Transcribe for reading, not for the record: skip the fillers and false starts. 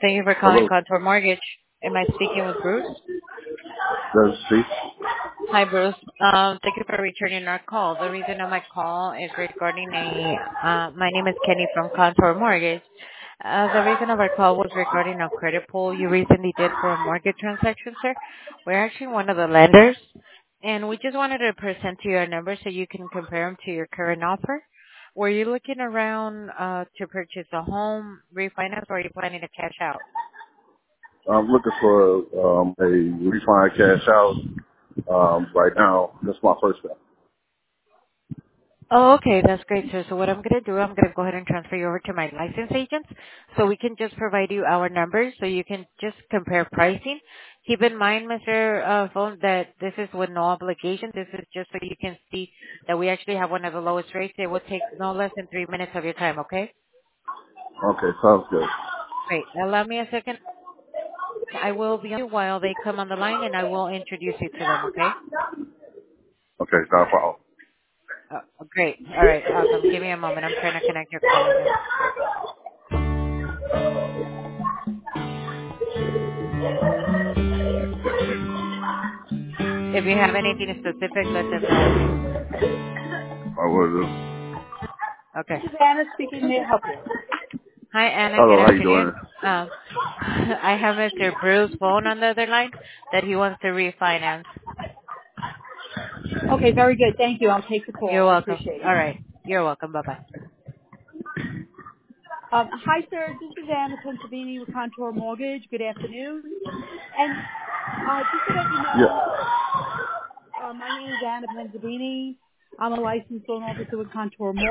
Thank you for calling Hello. Contour Mortgage. Am I speaking with Bruce? Does speak? Hi, Bruce. Thank you for returning our call. The reason of my call is regarding my name is Kenny from Contour Mortgage. The reason of our call was regarding a credit pull you recently did for a mortgage transaction, sir. We're actually one of the lenders, and we just wanted to present to you our numbers so you can compare them to your current offer. Were you looking around to purchase a home, refinance, or are you planning to cash out? I'm looking for a refined cash out right now. That's my first step. Oh, okay. That's great, sir. So what I'm going to do, I'm going to go ahead and transfer you over to my license agents so we can just provide you our numbers so you can just compare pricing. Keep in mind, Mr. Phone, that this is with no obligation. This is just so you can see that we actually have one of the lowest rates. It will take no less than 3 minutes of your time, okay? Okay, sounds good. Great. Allow me a second. I will be on you while they come on the line, and I will introduce you to them, okay? Okay, not a problem. Great. All right. Awesome. Give me a moment. I'm trying to connect your call right now. If you have anything specific, let them know, okay? I will do. Okay. This is Anna speaking. May I help you? Hi, Anna. Good Hello, how you doing? afternoon. I have Mr. Bruce phone on the other line that he wants to refinance. Okay, very good. Thank you. I'll take the You're call. I welcome. appreciate it. All right. You're welcome. Bye-bye. Hi, sir. This is Anna Pensavini with Contour Mortgage. Good afternoon. And just to let you know, Yeah. my name is Anna Pensavini. I'm a licensed loan officer with Contour Mortgage.